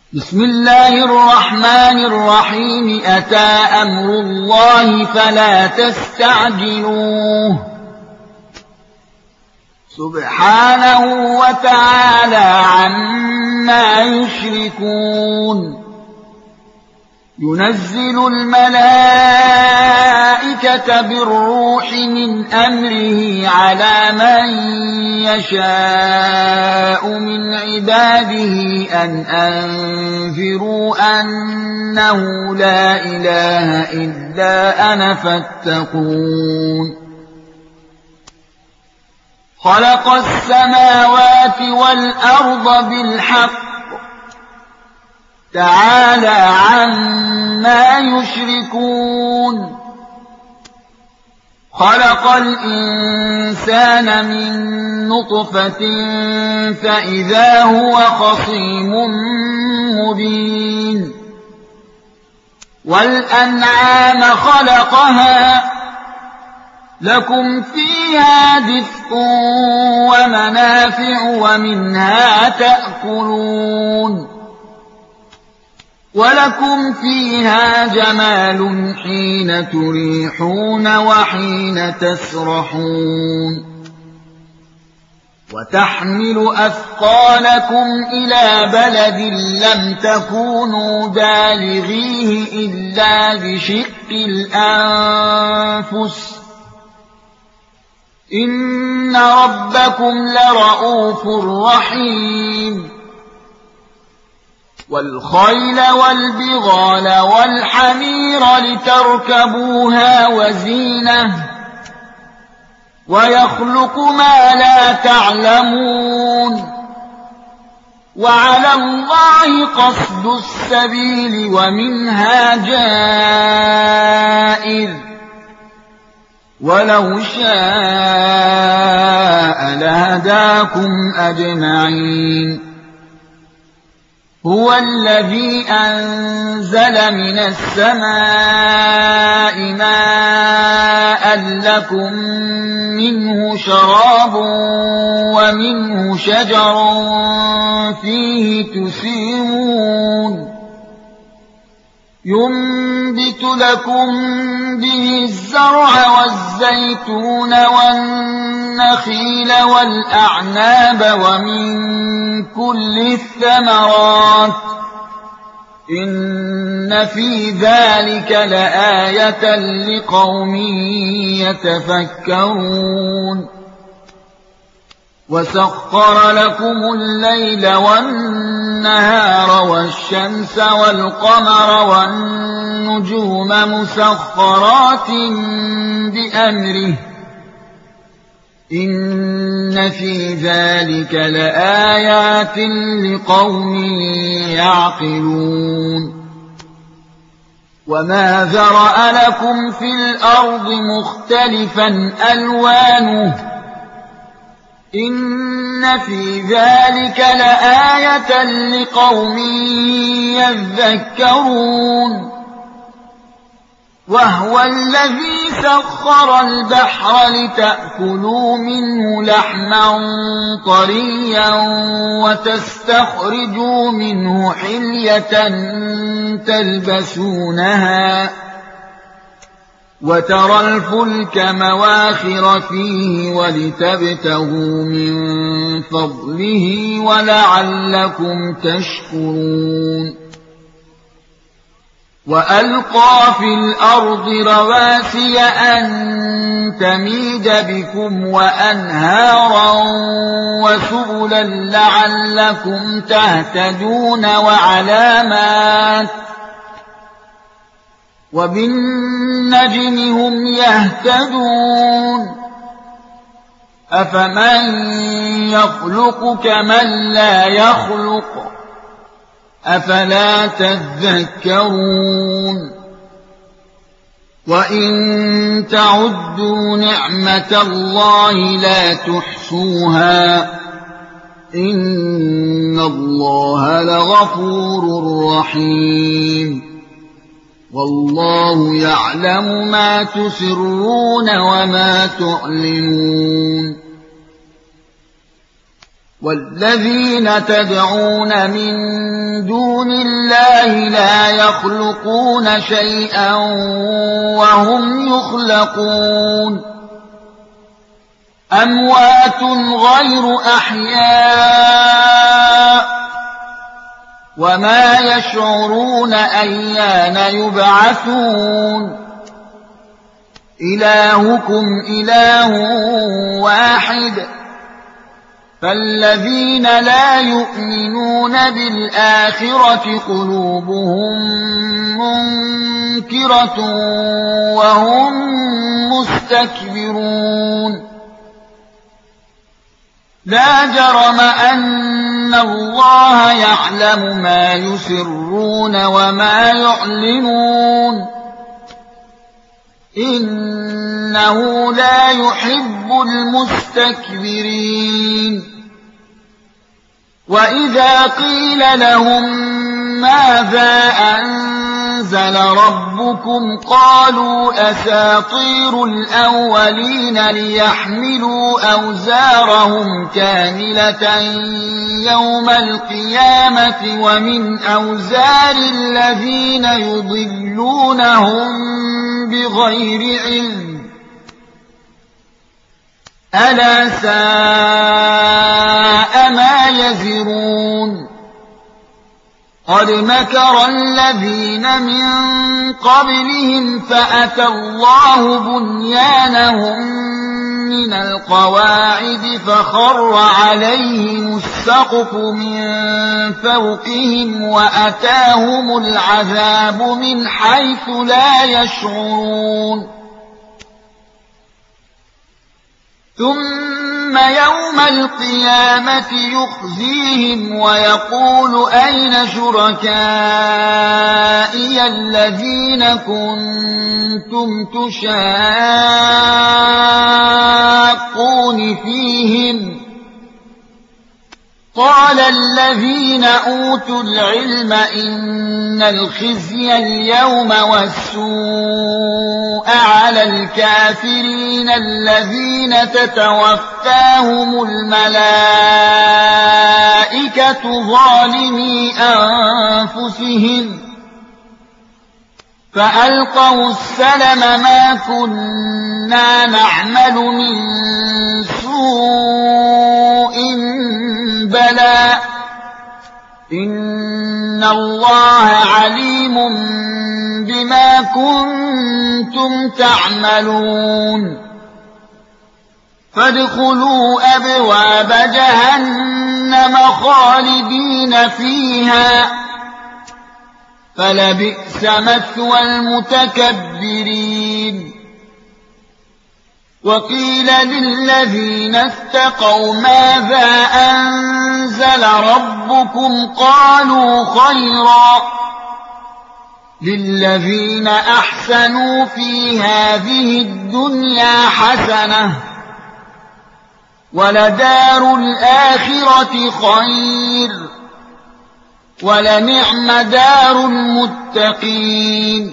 بسم الله الرحمن الرحيم أتى أمر الله فلا تستعجلوه سبحانه وتعالى عما يشركون ينزل الملائكة بالروح من أمره على من يشاء من عباده أن أنذروا أنه لا إله إلا أنا فاتقون خلق السماوات والأرض بالحق تعالى عما يشركون خلق الإنسان من نطفة فإذا هو خصيم مبين والأنعام خلقها لكم فيها دفء ومنافع ومنها تأكلون ولكم فيها جمال حين تريحون وحين تسرحون وتحمل أثقالكم إلى بلد لم تكونوا بالغيه إلا بشق الأنفس إن ربكم لرؤوف رحيم والخيل والبغال والحمير لتركبوها وزينة ويخلق ما لا تعلمون وعلى الله قصد السبيل ومنها جائر ولو شاء لهداكم أجمعين هو الذي أنزل من السماء ماء لكم منه شراب ومنه شجر فيه تسيمون ينبت لكم به الزرع والزيتون والنخيل والأعناب ومن كل الثمرات إن في ذلك لآية لقوم يتفكرون وسخر لكم الليل والنهار والشمس والقمر والنجوم مسخرات بأمره إن في ذلك لآيات لقوم يعقلون وما ذرأ لكم في الأرض مختلفا ألوانه إن في ذلك لآية لقوم يذكرون وهو الذي سخر البحر لتأكلوا منه لحما طريا وتستخرجوا منه حلية تلبسونها وترى الفلك مواخر فيه ولتبتغوا من فضله ولعلكم تشكرون وألقى في الأرض رواسي أن تميد بكم وأنهارا وسبلا لعلكم تهتدون وعلامات وبالنجم هم يهتدون أفمن يخلق كمن لا يخلق أفلا تذكرون وإن تعدوا نعمة الله لا تحصوها إن الله لغفور رحيم والله يعلم ما تسرون وما تعلنون والذين تدعون من دون الله لا يخلقون شيئا وهم يخلقون أموات غير أحياء وما يشعرون أيان يبعثون إلهكم إله واحد فالذين لا يؤمنون بالآخرة قلوبهم منكرة وهم مستكبرون لا جرم أن الله يعلم ما يسرون وما يعلنون إنه لا يحب المستكبرين وإذا قيل لهم ماذا أنزل ربكم قالوا أساطير الأولين ليحملوا أوزارهم كاملة يوم القيامة ومن أوزار الذين يضلونهم بغير علم ألا ساء ما يزرون قد مكر الذين من قبلهم فأتى الله بنيانهم من القواعد فخر عليهم السقف من فوقهم وأتاهم العذاب من حيث لا يشعرون ثم يوم القيامة يخزيهم ويقول أين شركائي الذين كنتم تشاقون فيهم قال الذين أوتوا العلم إن الخزي اليوم والسوء على الكافرين الذين تتوفاهم الملائكة ظالمي أنفسهم فألقوا السلم ما كنا نعمل من سوء بلى إن الله عليم بما كنتم تعملون فادخلوا أبواب جهنم خالدين فيها فلبئس مثوى المتكبرين وقيل للذين اتقوا ماذا أنزل ربكم قالوا خيرا للذين أحسنوا في هذه الدنيا حسنة ولدار الآخرة خير ولنعم دار المتقين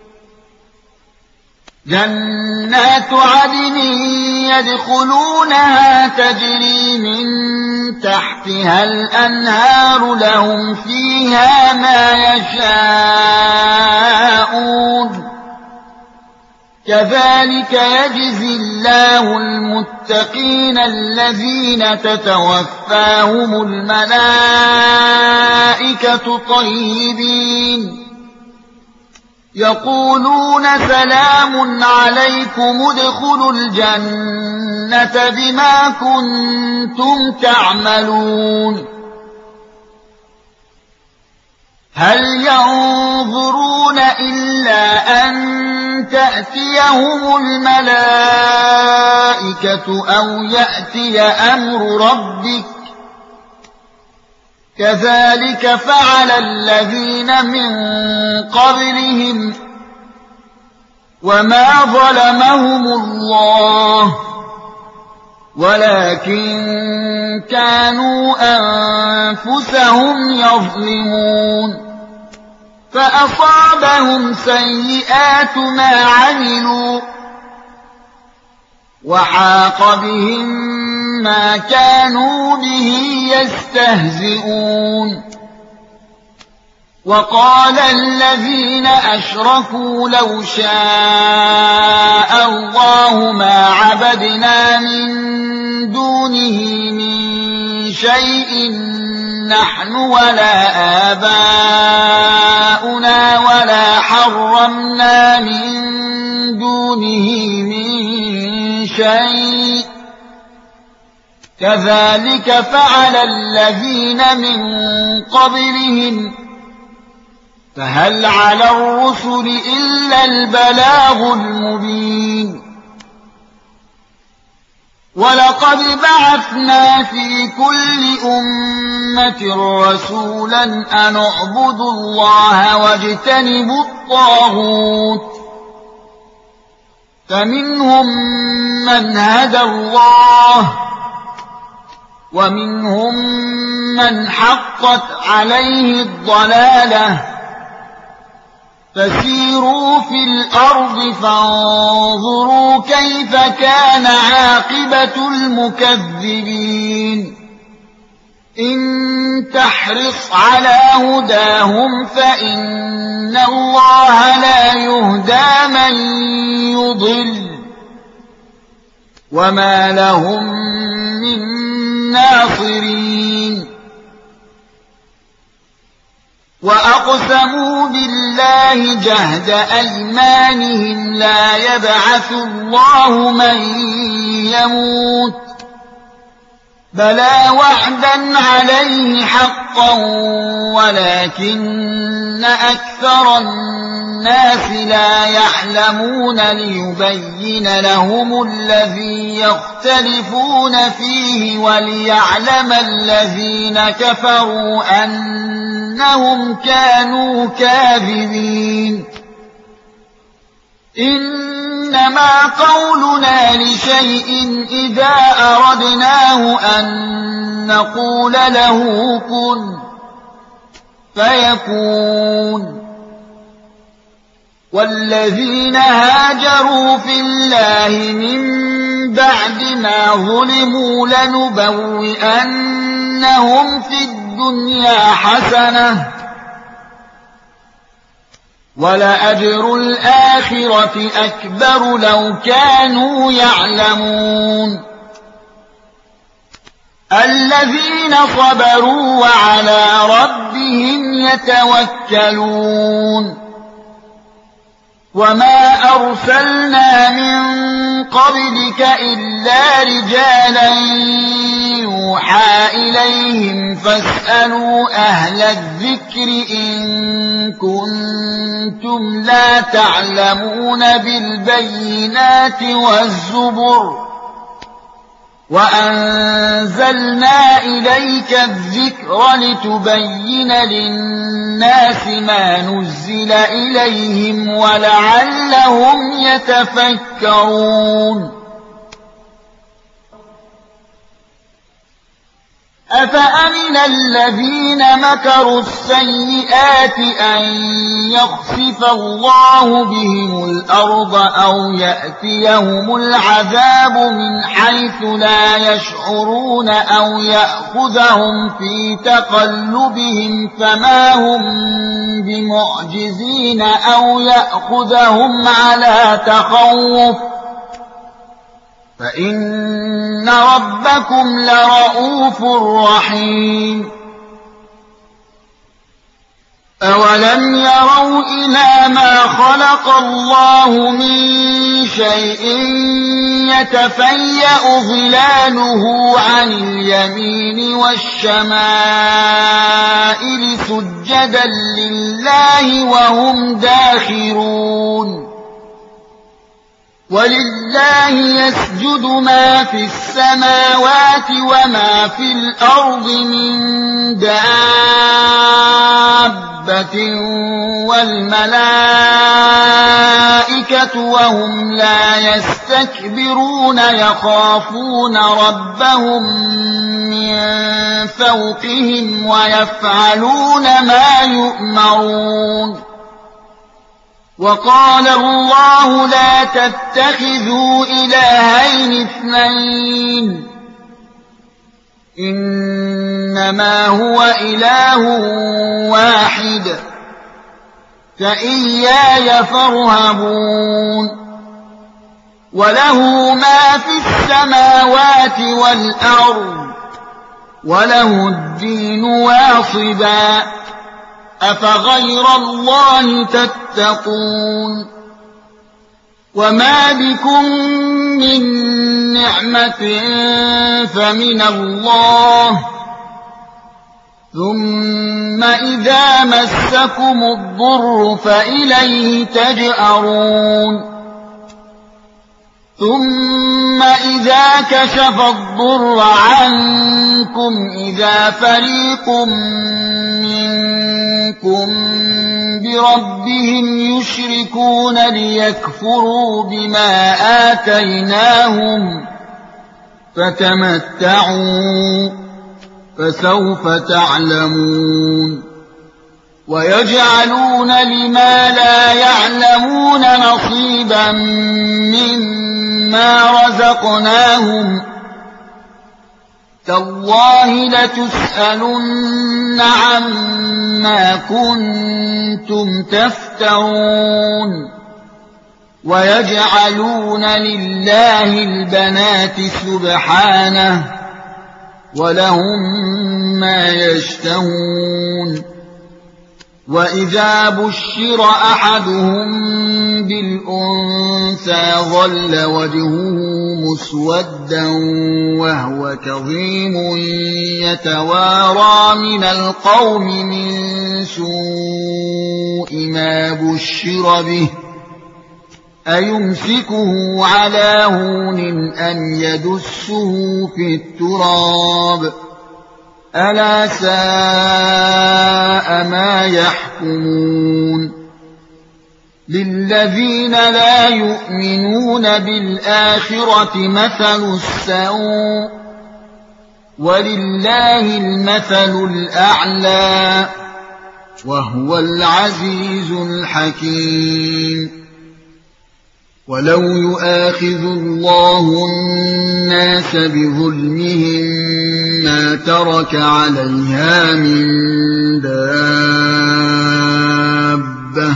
جنات عدن يدخلونها تجري من تحتها الأنهار لهم فيها ما يشاءون كذلك يجزي الله المتقين الذين تتوفاهم الملائكة طيبين يقولون سلام عليكم ادخلوا الجنة بما كنتم تعملون هل ينظرون إلا أن تأتيهم الملائكة أو يأتي أمر ربك كذلك فعل الذين من قبلهم وما ظلمهم الله ولكن كانوا أنفسهم يظلمون فأصابهم سيئات ما عملوا وحاق بهم ما كانوا به يستهزئون وقال الذين أشركوا لو شاء الله ما عبدنا من دونه من شيء نحن ولا آباؤنا ولا حرمنا من دونه من شيء كذلك فعل الذين من قبلهم فهل على الرسل إلا البلاغ المبين ولقد بعثنا في كل أمة رسولا أن اعبدوا الله واجتنبوا الطاغوت فمنهم من هدى الله ومنهم من حقت عليه الضلالة فسيروا في الأرض فانظروا كيف كان عاقبة المكذبين إن تحرص على هداهم فإن الله لا يهدى من يضل وما لهم من ناصرين وأقسموا بالله جهد أيمانهم لا يبعث الله من يموت بلى وعدا عليه حقا ولكن أكثر الناس لا يعلمون ليبين لهم الذي يختلفون فيه وليعلم الذين كفروا أنهم كانوا كاذبين إنما قولنا لشيء إذا أردناه أن نقول له كن فيكون والذين هاجروا في الله من بعد ما ظلموا لنبوئنهم في الدنيا حسنة ولأجر الآخرة أكبر لو كانوا يعلمون الذين صبروا وعلى ربهم يتوكلون وما أرسلنا من قبلك إلا رجالا يوحى إليهم فاسألوا أهل الذكر إن كنتم لا تعلمون بالبينات والزبر وأنزلنا إليك الذكر لتبين للناس ما نزل إليهم ولعلهم يتفكرون أفأمن الذين مكروا السيئات أن يخسف الله بهم الأرض أو يأتيهم العذاب من حيث لا يشعرون أو يأخذهم في تقلبهم فما هم بمعجزين أو يأخذهم على تخوف فإن ربكم لرؤوف رحيم أولم يروا إلى ما خلق الله من شيء يتفيأ ظلاله عن اليمين والشمائل سجدا لله وهم داخرون ولله يسجد ما في السماوات وما في الأرض من دابة والملائكة وهم لا يستكبرون يخافون ربهم من فوقهم ويفعلون ما يؤمرون وقال الله لا تتخذوا إلهين اثنين إنما هو إله واحد فإياي فارهبون وله ما في السماوات والأرض وله الدين واصبا أفغير الله تتقون وما بكم من نعمة فمن الله ثم إذا مسكم الضر فإليه تجأرون ثم إذا كشف الضر عنكم إذا فريق منكم بربهم يشركون ليكفروا بما آتيناهم فتمتعوا فسوف تعلمون ويجعلون لما لا يعلمون نصيبا مما رزقناهم تالله لتسألن عما كنتم تفترون ويجعلون لله البنات سبحانه ولهم ما يشتهون وإذا بشر أحدهم بالأنثى ظل وجهه مسودا وهو كظيم يتوارى من القوم من سوء ما بشر به أيمسكه على هون أم يدسه في التراب ألا ساء ما يحكمون للذين لا يؤمنون بالآخرة مثل السوء ولله المثل الأعلى وهو العزيز الحكيم ولو يؤاخذ الله الناس بظلمهم ما ترك عليها من دابة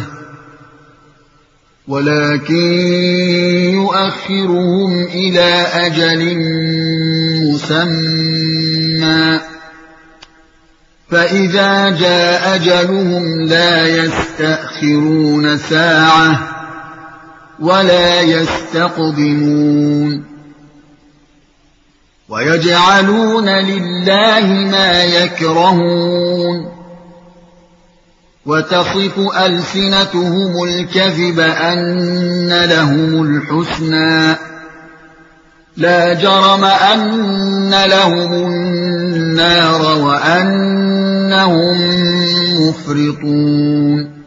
ولكن يؤخرهم إلى أجل مسمى فإذا جاء أجلهم لا يستأخرون ساعة ولا يستقدمون ويجعلون لله ما يكرهون وتصف ألسنتهم الكذب أن لهم الحسنى لا جرم أن لهم النار وأنهم مفرطون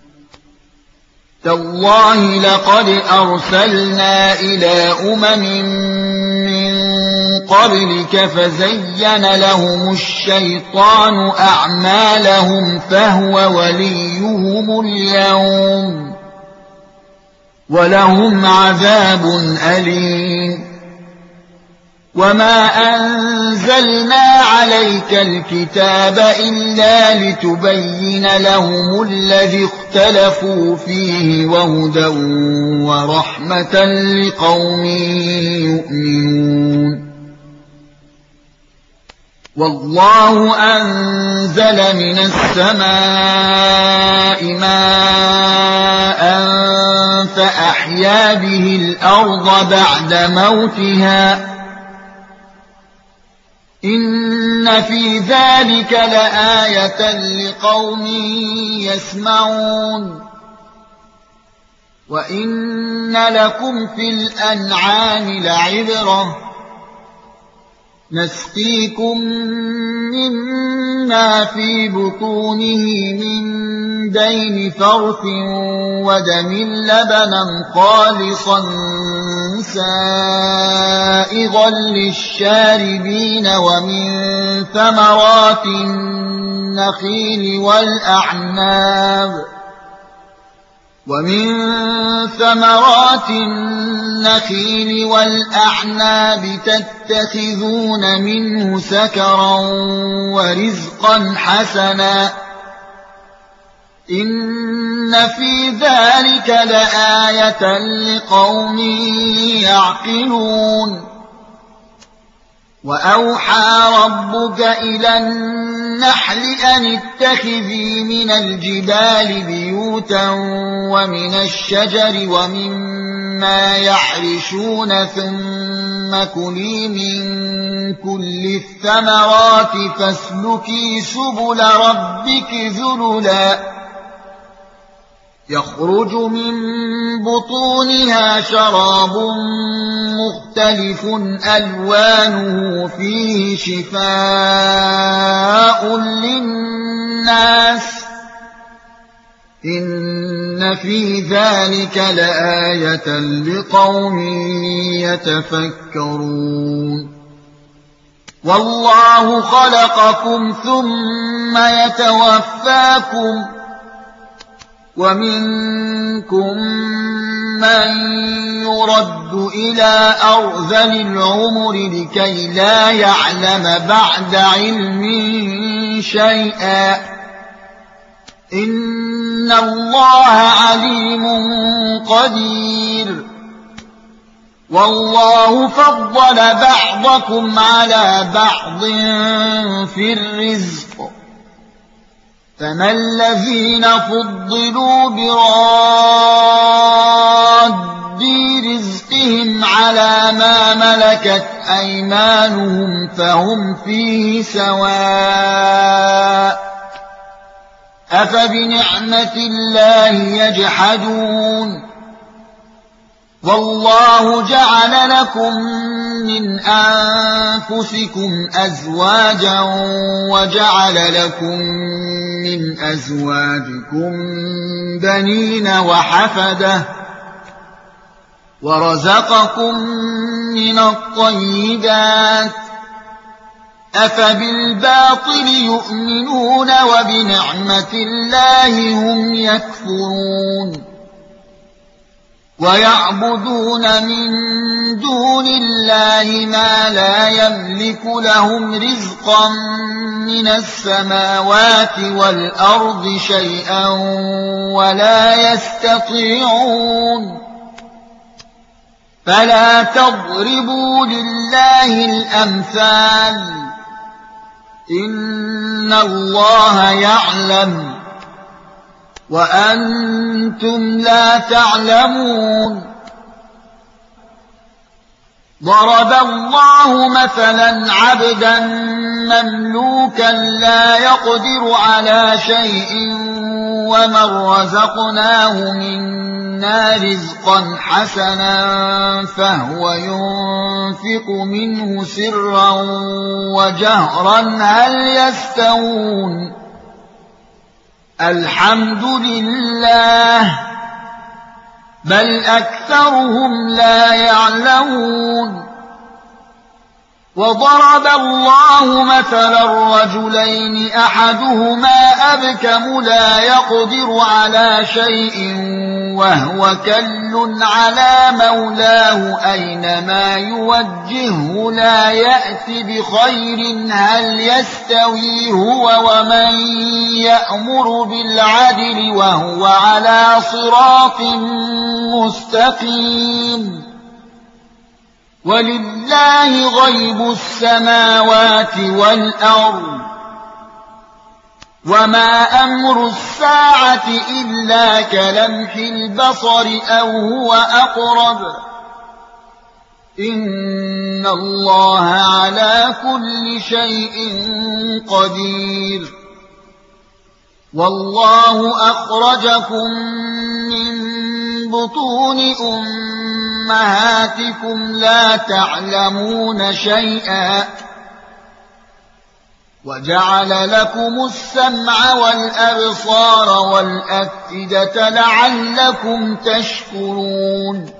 تالله لقد أرسلنا إلى من قبلك فزين لهم الشيطان أعمالهم فهو وليهم اليوم ولهم عذاب أليم وما أنزلنا عليك الكتاب إلا لتبين لهم الذي اختلفوا فيه وهدى ورحمة لقوم يؤمنون والله أنزل من السماء ماء فأحيا به الأرض بعد موتها إن في ذلك لآية لقوم يسمعون وإن لكم في الأنعام لعبرة نسقيكم مما في بطونه من بين فرث ودم لبنا خالصا سائغا للشاربين ومن ثمرات النخيل والأعناب ومن ثمرات النخيل والأعناب تتخذون منه سكرا ورزقا حسنا إن في ذلك لآية لقوم يعقلون وأوحى ربك إلى النحل أن اتخذي من الجبال بيوتا ومن الشجر ومما يعرشون ثم كلي من كل الثمرات فاسلكي سبل ربك ذللا يخرج من بطونها شراب مختلف ألوانه فيه شفاء للناس إن في ذلك لآية لقوم يتفكرون والله خلقكم ثم يتوفاكم ومنكم من يرد إلى أرذل العمر لكي لا يعلم بعد علم شيئا إن الله عليم قدير والله فضل بعضكم على بعض في الرزق فما الذين فضلوا براد رزقهم على ما ملكت أيمانهم فهم فيه سواء أفبنعمة الله يجحدون والله جعل لكم من أنفسكم أزواجا وجعل لكم من أزواجكم بنين وحفدة ورزقكم من الطيبات أفبالباطل يؤمنون وبنعمة الله هم يكفرون ويعبدون من دون الله ما لا يملك لهم رزقا من السماوات والأرض شيئا ولا يستطيعون فلا تضربوا لله الأمثال إن الله يعلم وأنتم لا تعلمون ضرب الله مثلا عبدا مملوكا لا يقدر على شيء ومن رزقناه منا رزقا حسنا فهو ينفق منه سرا وجهرا هل يستوون الحمد لله بل أكثرهم لا يعلمون وضرب الله مثلا رجلين أحدهما أبكم لا يقدر على شيء وهو كل على مولاه أينما يوجهه لا يأتي بخير هل يستوي هو ومن يأمر بالعدل وهو على صراط مستقيم ولله غيب السماوات والأرض وما أمر الساعة إلا كلمح البصر أو هو أقرب إن الله على كل شيء قدير والله أخرجكم من بطون أمهاتكم لا تعلمون شيئا وجعل لكم السمع والأبصار والأفئدة لعلكم تشكرون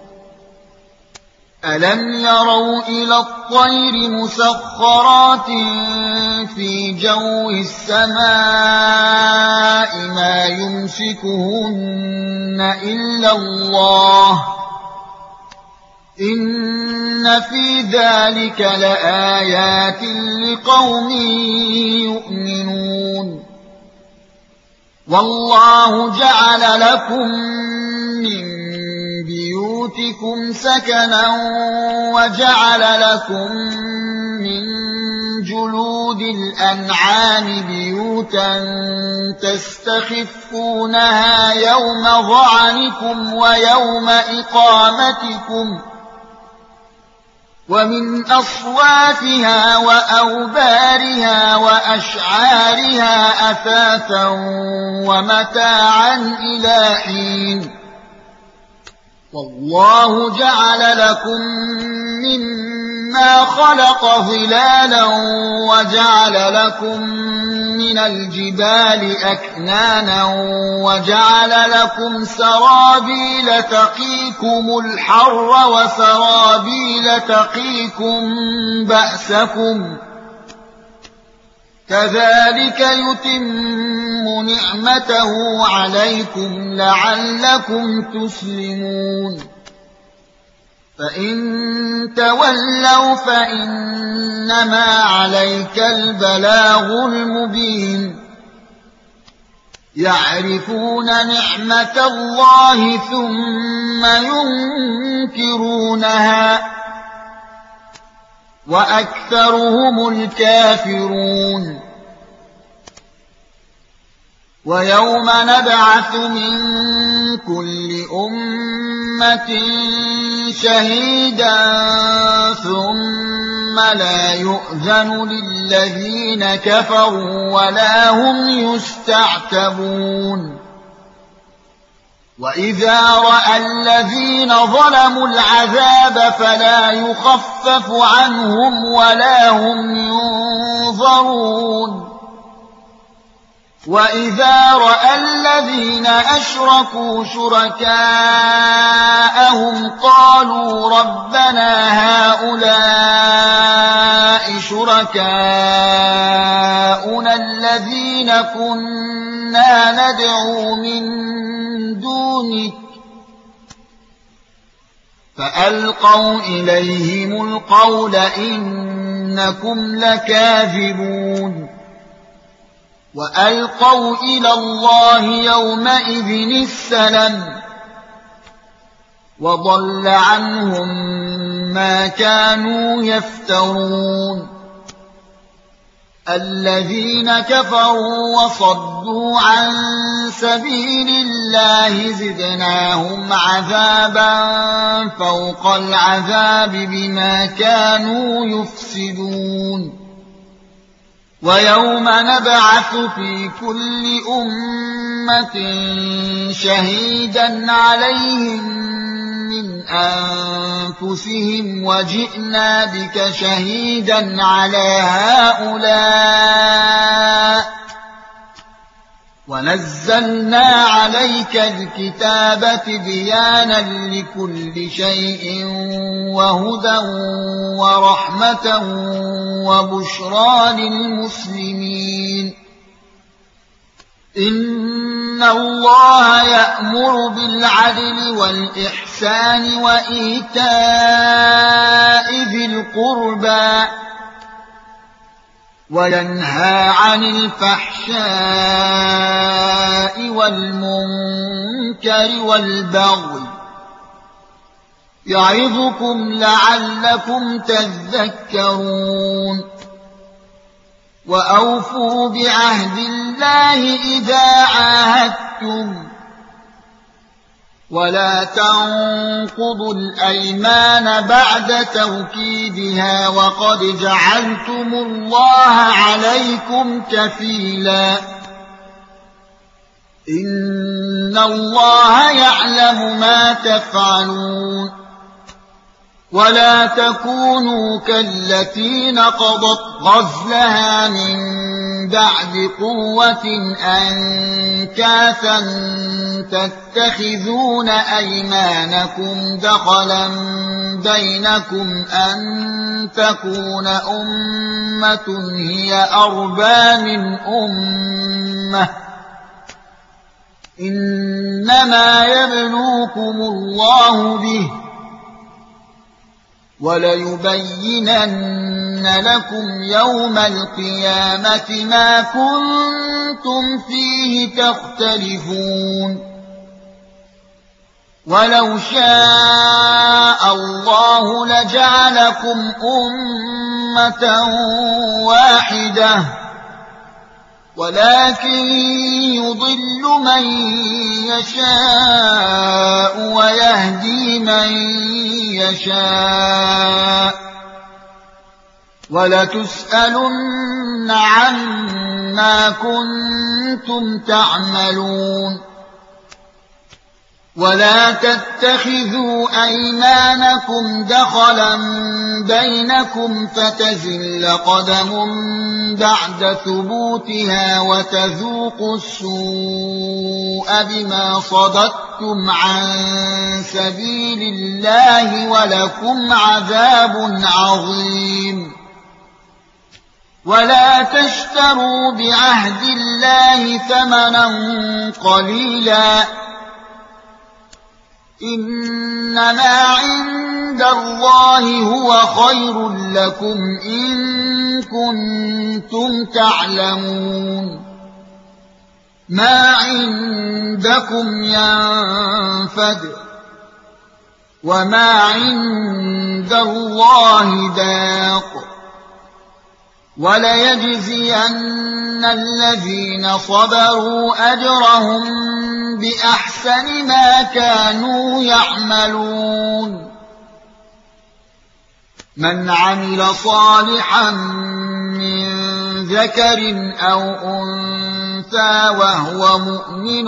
ألم يروا إلى الطير مسخرات في جو السماء ما يمسكهن إلا الله إن في ذلك لآيات لقوم يؤمنون والله جعل لكم من بيوتكم سكنا وجعل لكم من جلود الأنعام بيوتا تستخفونها يوم ظعنكم ويوم إقامتكم ومن أصوافها وأوبارها وأشعارها أثاثا ومتاعا إلى حين والله جعل لكم مما خلق ظلالا وجعل لكم من الجبال أكنانا وجعل لكم سرابيل تقيكم الحر وسرابيل تقيكم بأسكم كذلك يتم نعمته عليكم لعلكم تسلمون فإن تولوا فإنما عليك البلاغ المبين يعرفون نعمة الله ثم ينكرونها وأكثرهم الكافرون ويوم نبعث من كل أمة شهيدا ثم لا يؤذن للذين كفروا ولا هم يستعتبون وإذا رأى الذين ظلموا العذاب فلا يخفف عنهم ولا هم ينظرون وإذا رأى الذين أشركوا شركاءهم قالوا ربنا هؤلاء شركاؤنا الذين كنا ندعو من دونك فألقوا إليهم القول إنكم لكاذبون وألقوا إلى الله يومئذ السلام وضل عنهم ما كانوا يفترون الذين كفروا وصدوا عن سبيل الله زدناهم عذابا فوق العذاب بما كانوا يفسدون ويوم نبعث في كل أمة شهيدا عليهم من أنفسهم وجئنا بك شهيدا على هؤلاء ونزلنا عليك الكتاب تبيانا لكل شيء وهدى ورحمة وبشرى للمسلمين إن الله يأمر بالعدل والإحسان وإيتاء ذي القربى وينهى عن الفحشاء والمنكر والبغي يعظكم لعلكم تذكرون وأوفوا بعهد الله إذا عاهدتم ولا تنقضوا الأيمان بعد توكيدها وقد جعلتم الله عليكم كفيلا إن الله يعلم ما تفعلون ولا تكونوا كالتي نقضت غزلها من بعد قوة أنكاثا تتخذون أيمانكم دخلا بينكم أن تكون أمة هي أربى من أمة إنما يبلوكم الله به وليبينن لكم يوم القيامة ما كنتم فيه تختلفون ولو شاء الله لجعلكم أمة واحدة ولكن يضل من يشاء ويهدي من يشاء ولتسألن عما كنتم تعملون ولا تتخذوا أيمانكم دخلا بينكم فتزل قدم بعد ثبوتها وتذوقوا السوء بما صددتم عن سبيل الله ولكم عذاب عظيم ولا تشتروا بعهد الله ثمنا قليلا إنما عند الله هو خير لكم إن كنتم تعلمون ما عندكم ينفد وما عند الله باق وليجزين الذين صبروا أجرهم بأحسن ما كانوا يعملون من عمل صالحا من ذكر أو أنثى وهو مؤمن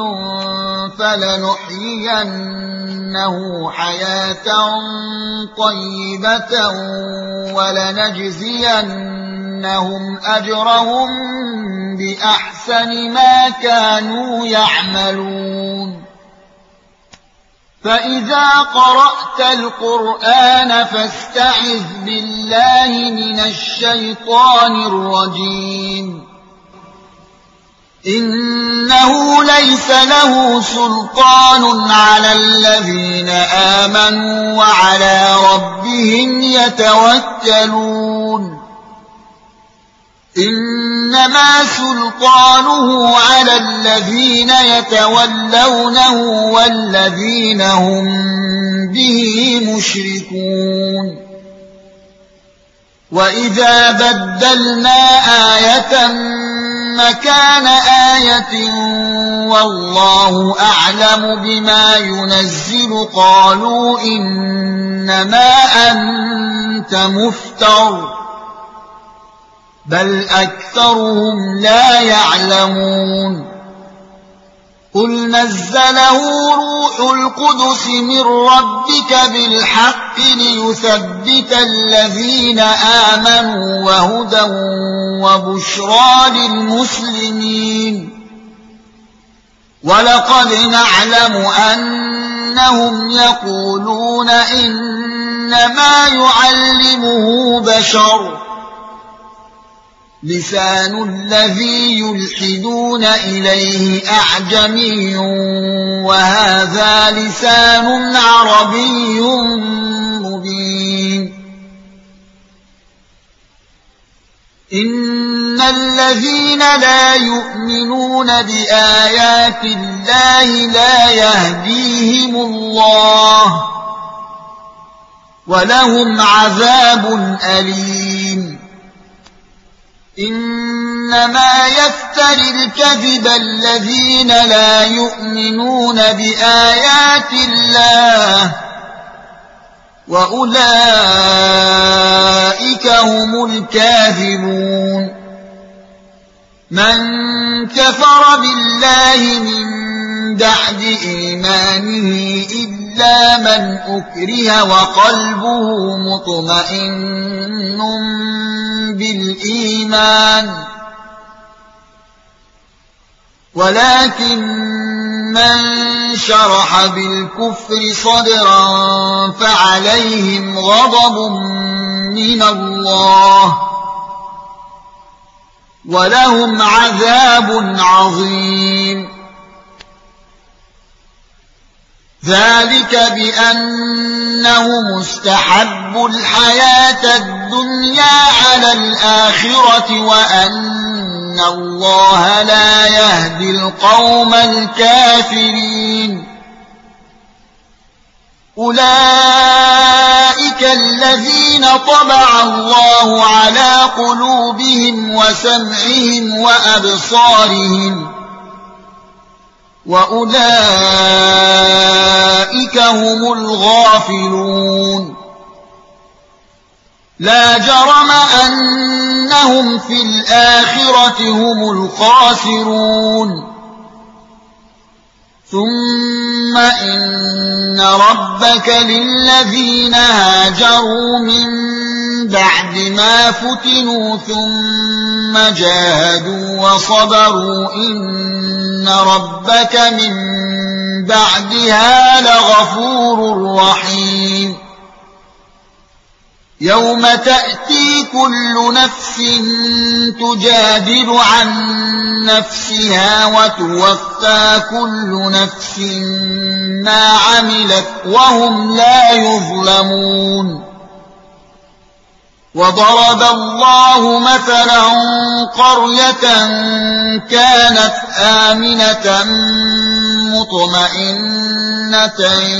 فلنحيينه حياة طيبة ولنجزينهم أجرهم بأحسن ما كانوا يعملون فإذا قرأت القرآن فاستعذ بالله من الشيطان الرجيم إنه ليس له سلطان على الذين آمنوا وعلى ربهم يتوكلون إنما سلطانه على الذين يتولونه والذين هم به مشركون وإذا بدلنا آية مكان آية والله أعلم بما ينزل قالوا إنما أنت مفتر بل أكثرهم لا يعلمون قل نزله روح القدس من ربك بالحق ليثبت الذين آمنوا وهدى وبشرى للمسلمين ولقد نعلم أنهم يقولون إنما يعلمه بشر لسان الذي يلحدون إليه أعجمي وهذا لسان عربي مبين إن الذين لا يؤمنون بآيات الله لا يهديهم الله ولهم عذاب أليم إنما يفتري الكذب الذين لا يؤمنون بآيات الله وأولئك هم الكاذبون من كفر بالله من بعد إيمانه إلا من أكره وقلبه مطمئن بالإيمان ولكن من شرح بالكفر صدرا فعليهم غضب من الله ولهم عذاب عظيم ذلك بأنه مستحب الحياة الدنيا على الآخرة وأن الله لا يهدي القوم الكافرين أولئك الذين طبع الله على قلوبهم وسمعهم وأبصارهم وأولئك هم الغافلون لا جرم أنهم في الآخرة هم الخاسرون ثم إن ربك للذين هاجروا من بعد ما فتنوا ثم جاهدوا وصبروا إن ربك من بعدها لغفور رحيم يوم تأتي كل نفس تجادل عن نفسها وتوفى كل نفس ما عملت وهم لا يظلمون وضرب الله مثلا قرية كانت آمنة مطمئنة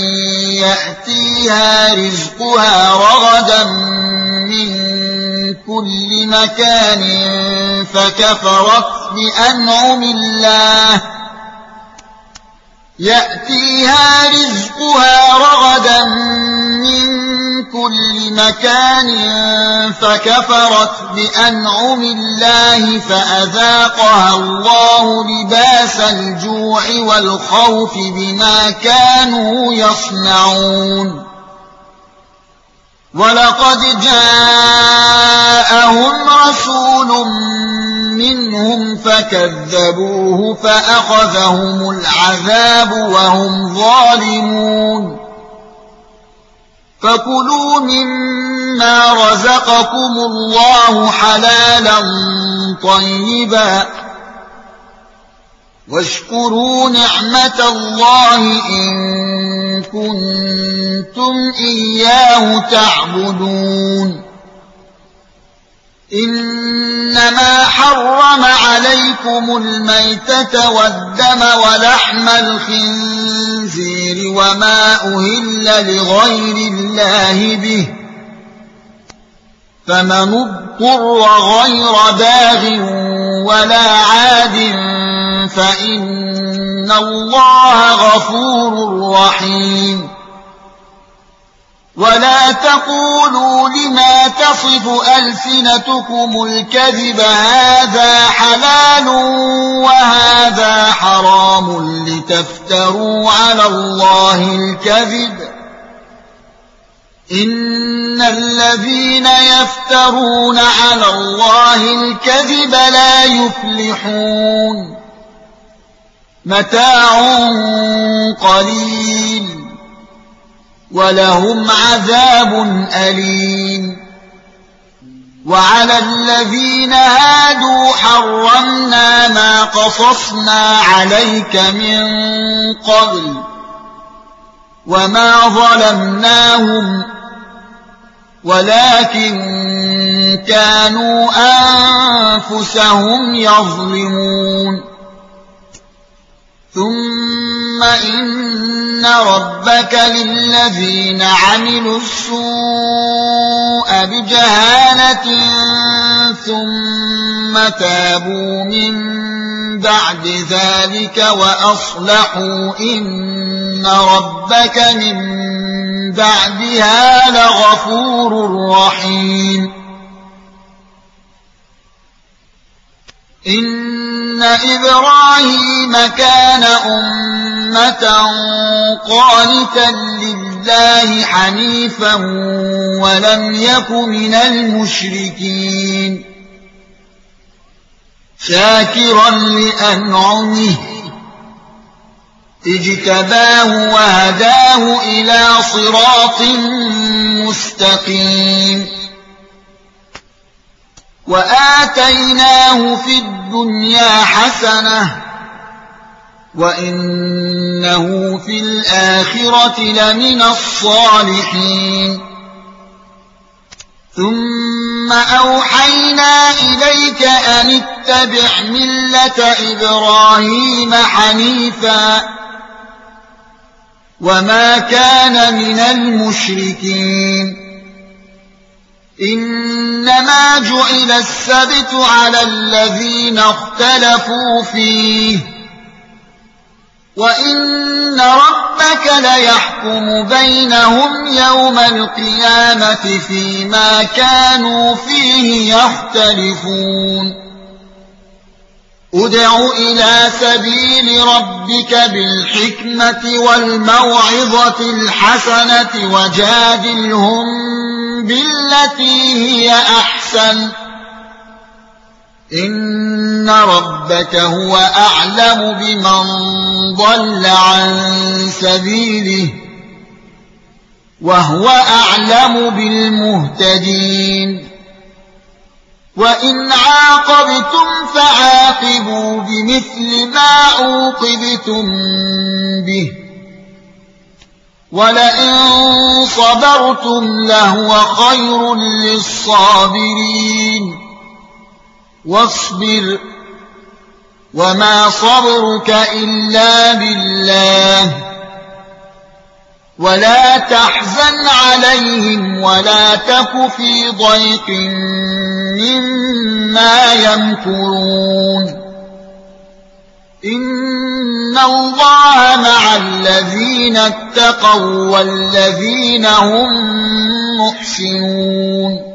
يأتيها رزقها رغدا من كل مكان فكفرت بأنعم الله فأذاقها الله لباس الجوع والخوف بما كانوا يصنعون ولقد جاءهم رسول منهم فكذبوه فأخذهم العذاب وهم ظالمون فكلوا مما رزقكم الله حلالا طيبا واشكروا نعمة الله إن كنتم إياه تعبدون إنما حرم عليكم الميتة والدم ولحم الخنزير وما أهل لغير الله به فمن اضطر غير باغ ولا عاد فإن الله غفور رحيم ولا تقولوا لما تصف ألسنتكم الكذب هذا حلال وهذا حرام لتفتروا على الله الكذب إن الذين يفترون على الله الكذب لا يفلحون متاع قليل ولهم عذاب أليم وعلى الذين هادوا حرمنا ما قصصنا عليك من قبل وما ظلمناهم ولكن كانوا أنفسهم يظلمون ثم إن ربك للذين عملوا السوء بجهالة ثم تابوا من بعد ذلك وأصلحوا إن ربك من بعدها لغفور رحيم إن إبراهيم كان أمة قانتا لله حنيفا ولم يك من المشركين شاكرا لأنعمه اجتباه وهداه إلى صراط مستقيم وآتيناه في الدنيا حسنة وإنه في الآخرة لمن الصالحين ثم أوحينا إليك أن اتبع ملة إبراهيم حنيفا وما كان من المشركين إنما جعل السبت على الذين اختلفوا فيه وإن ربك ليحكم بينهم يوم القيامة فيما كانوا فيه يختلفون ادع إلى سبيل ربك بالحكمة والموعظة الحسنة وجادلهم بالتي هي أحسن إن ربك هو أعلم بمن ضل عن سبيله وهو أعلم بالمهتدين وإن عاقبتم فعاقبوا بمثل ما عوقبتم به ولئن صبرتم لهو خير للصابرين واصبر وما صبرك إلا بالله ولا تحزن عليهم ولا تك في ضيق مما يمكرون إن الله مع الذين اتقوا والذين هم محسنون